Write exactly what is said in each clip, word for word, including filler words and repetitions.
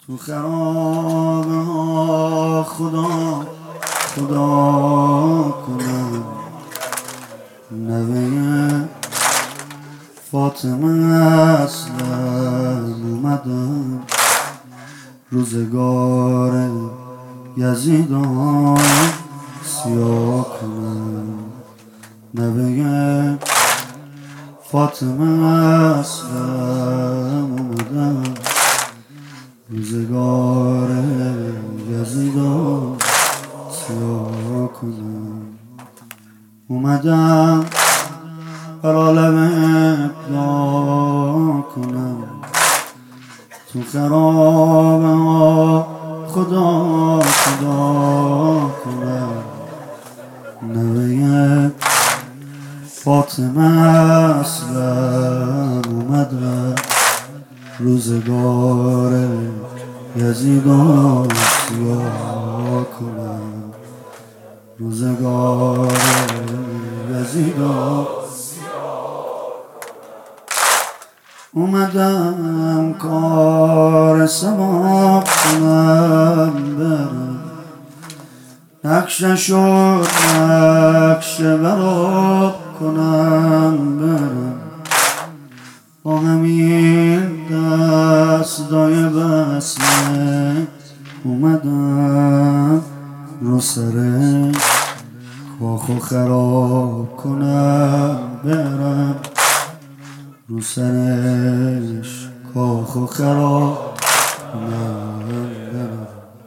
تو خرابه ها خدا خدا کنم نوه فاطمه اسلم اومدم روزگار یزیدان سیاه کنم نوه فاطمه اسلم اومدم روزگار یزیدان سیاه کنم اومدم بر عالم ابداع کنم تو خرابه ها خدا خدا کنم نوه فاطمه اسلم اومدم روزگار یزیدان سیاه کنم روزگار یزیدان اومدم کار ثواب کنم برم نقشه شد نقشه براب کنم برم با همین دستای بسمه اومدم رو سر کاخ و خراب کنم برم رو سرش کاخ و خراب کنم برم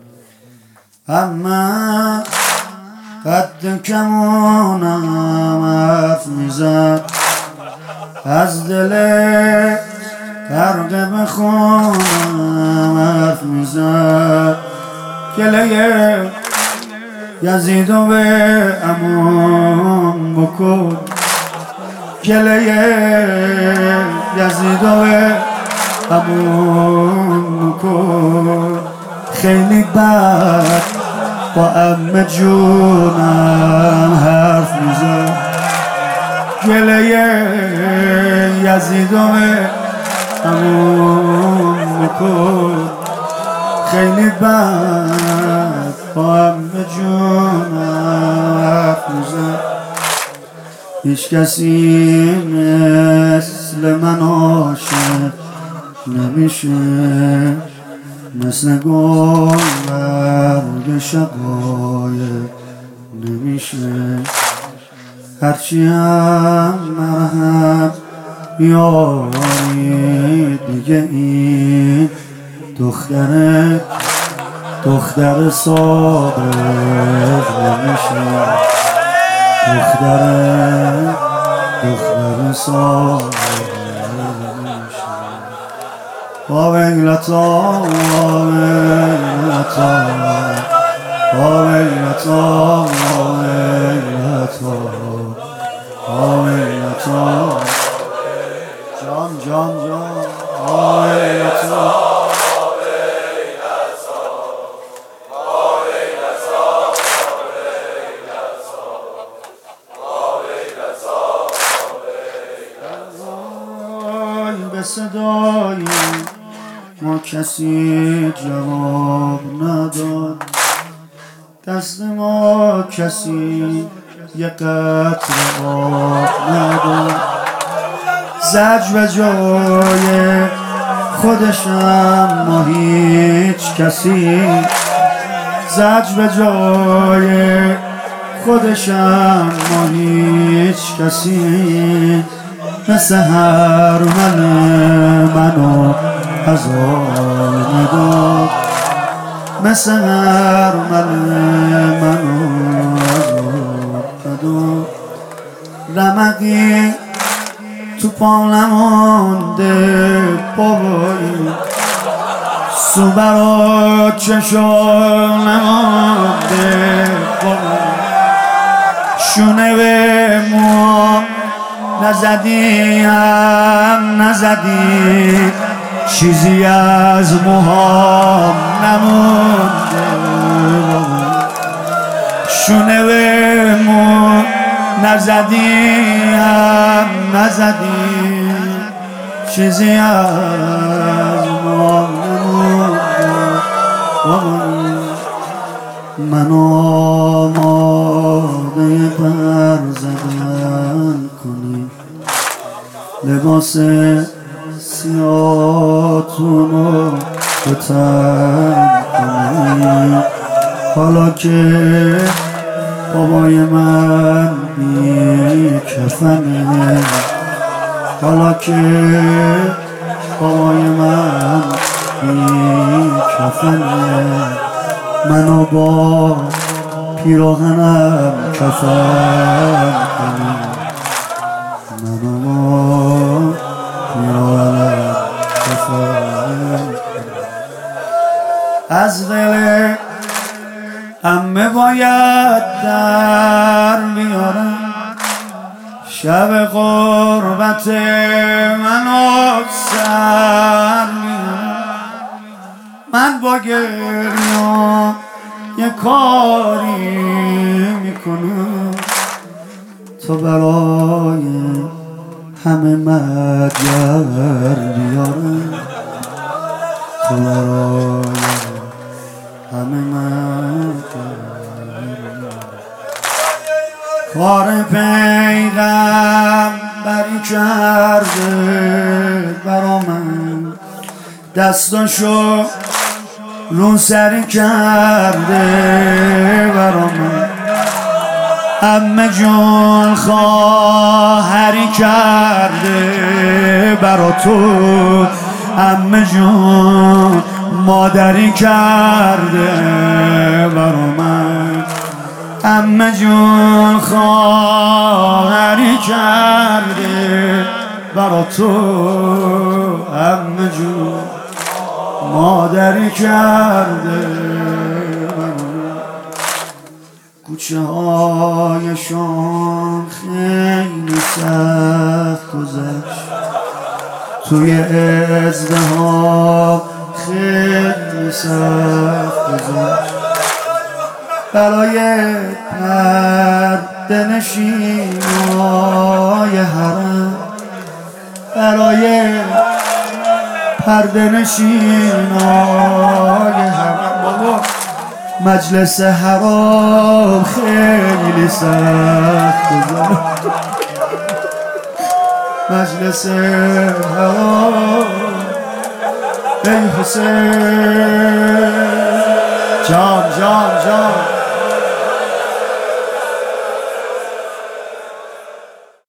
اما قد کمونم حرف میزد از دل غرقه بخونم حرف میزد گله یزید و به امان بکن گله یزید و به امان بکن خیلی بد با عمه جونم حرف میزد گله یزید و به امان بکن خیلی بد با عمه جونم حرف میزد هیچ کسی مثل من عاشق نمیشه مثل گل برگ شقایق نمیشه هرچی هم مرهم یاری دیگه این دختر دختر صادق نمیشه دختر دختر صادق نمیشه با ویلتا با ویلتا با ویلتا با ویلتا با ویلتا جان جان جان با ویلتا به صدای ما کسی جواب نداد دست ما کسی یه قطره آب نداد زج به جای خودشم ما هیچ کسی زج به جای خودشم ما هیچ کسی مثل هر من منو عذاب نداد مثل هر من منو عذاب نداد رمقی تو پا نمونده بابایی سو برا چشا نمونده بابایی شونه به موام نزدی هم نزدی چیزی از موهام نمونده شونه به مو نزدی هم نزدی چیزی از موهام نمونده بابایی من آماده پر زدن کنی لباس سیاه‌تونو به تن کنی حالا که بابای من بی کفنه حالا که بابای من بی کفنه منو با پیراهنم کفن کنی منو با پیراهنم کفن از دل عمه باید در بیارم شب غربت منو سر میارم من با گریه یه کاری میکنم تا برای همه مگر بیارم تا برای همه مگر کار پیغمبری کرده برا من دستاشو رو سری کرده برا من عمه جون خواهری کرده برا تو عمه جون مادری کرده برا من عمه جون خواهری کرده برا تو عمه جون مادری کرده کوچه هایشان خیلی سخت گذشت توی ازدحام خیلی سخت گذشت برای پرده نشینای حرم برای پرده نشینای حرم بابا مجلس حرام خیلی سخت گذشت مجلس حرام ای حسین جان جان جان